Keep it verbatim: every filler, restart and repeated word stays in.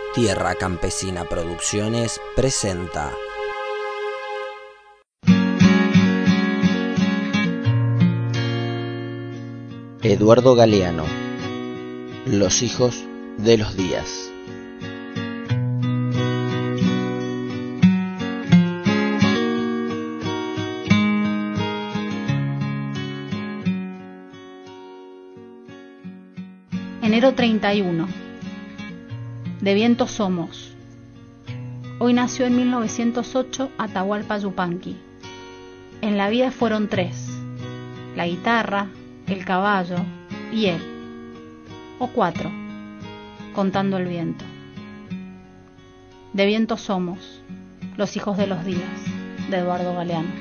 Tierra Campesina Producciones presenta Eduardo Galeano, Los hijos de los días. Enero treinta y uno. De viento somos. Hoy nació en mil novecientos ocho Atahualpa Yupanqui. En la vida fueron tres: la guitarra, el caballo y él. O cuatro, contando el viento. De viento somos, los hijos de los días, de Eduardo Galeano.